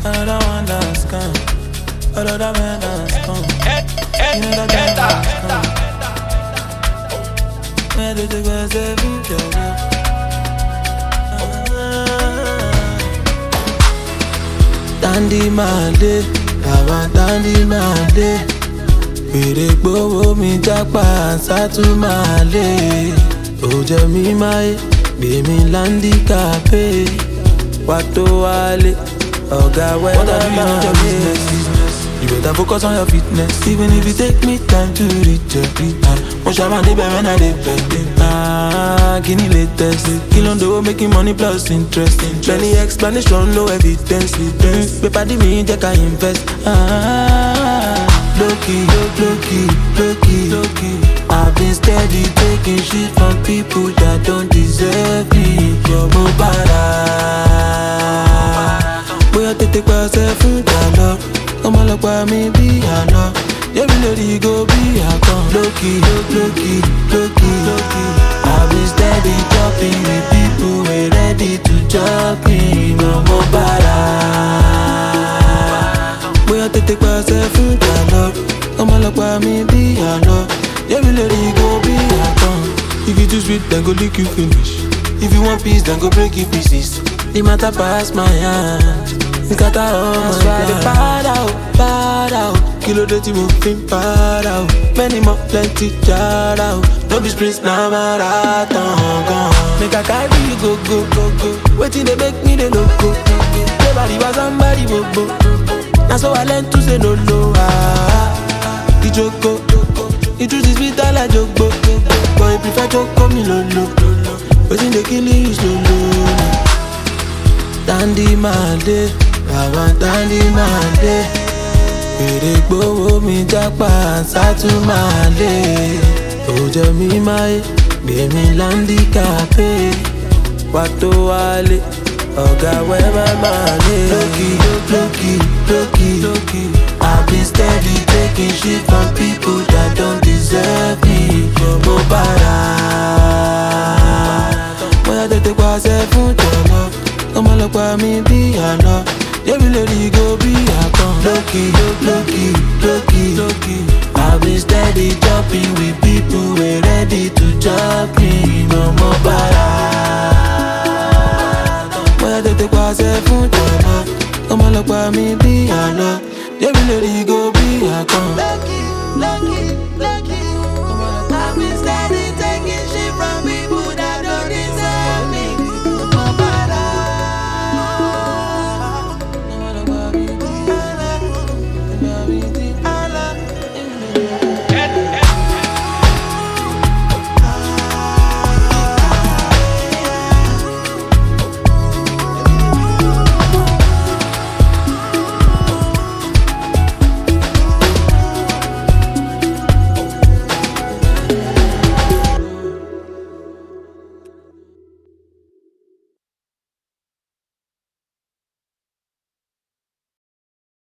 Another one that's come. Another man that's come. Another man that's come. Where did you go, say, Dandy Mande, Baba Dandy Mande. Fèrè gbówó mi jápa sátúmàlè. Ó jẹ mí máyé, gbé mi láńdíkàpé. Wá tó wálé, ọ̀gá wẹ́dà máa lé. You better focus on your fitness, even if it take me time to reach your mo ṣàmà débẹ̀ when I dey bẹ̀. Kí ni latest? Kí ló ń dowó making money plus interest? Plenty explanation, no evidence. Pé pàdé mi jẹ́ ká invest. Low-key, low-key. I've been steady taking shit from people that don't deserve me. Mo bára. Bóyá tètè pàṣẹ fún ìdálọ́. Ọmọ ọlọ́pàá mi bí àná. Yẹ́mi lórí go bí àkàn. Low-key. I've been steady talking with people who ready to judge me. Mo bára. Bóyá tètè pàṣẹ fún ìdálọ́. Ọmọ ọlọ́pàá mi bí àná. Yẹ́mi lórí go bí àkàn. If you too sweet, then go lick you finish. If you want peace, then go break you pieces. The matter pass my hand. Scatter all my plans. Para o. Kilo de ti mo fin para o. Many more plenty jara o. No be sprint na marathon gone. Make I carry you go. Waiting they make me the loco. Nobody was somebody bobo. Now so I learn to say no. The joko. The truth is bitter like jogbo. But I prefer joko me lolo. Waiting they kill you slow. Dandy Mande, Baba Dandy Mande. Fèrè gbówó mi jápa sátúmàlè. Ó jẹ mí máyé, gbé mi láńdíkàpé. Wá tó wálé, ọ̀gá wẹ́bà máa lé. Low-key. I've been steady taking shit from people that don't deserve me. Mo bára. Bóyá tètè pàṣẹ fún ìjọba. Ọmọ ọlọ́pàá mi bí àná. Yẹ́mi lórí go bí àkàn. Low-key. I've been steady jumping with people who ready to jump me. Mo bára. Bóyá tètè pàṣẹ fún ìjọba. Ọmọ ọlọ́pàá mi bí àná. Yẹ́mi lórí go bí àkàn. Lucky.